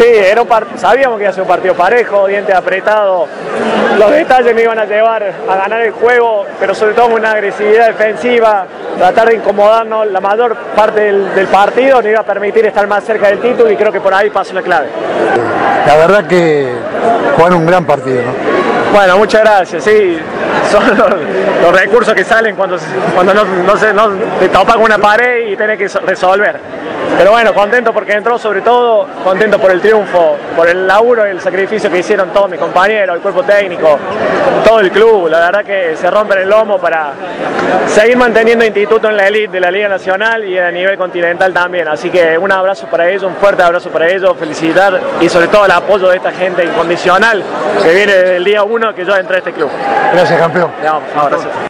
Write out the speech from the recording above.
Sí, sabíamos que iba a ser un partido parejo, dientes apretados, los detalles me iban a llevar a ganar el juego, pero sobre todo una agresividad defensiva, tratar de incomodarnos la mayor parte del partido, nos iba a permitir estar más cerca del título y creo que por ahí pasó la clave. La verdad que jugaron un gran partido, ¿no? Bueno, muchas gracias, sí, son los recursos que salen cuando no te topas con una pared y tenés que resolver. Pero bueno, contento porque entró, sobre todo contento por el triunfo, por el laburo y el sacrificio que hicieron todos mis compañeros, el cuerpo técnico, todo el club. La verdad que se rompen el lomo para seguir manteniendo instituto en la elite de la Liga Nacional y a nivel continental también. Así que un abrazo para ellos, un fuerte abrazo para ellos, felicitar y sobre todo el apoyo de esta gente incondicional que viene desde el día 1 que yo entré a este club. Gracias, campeón. Abrazo.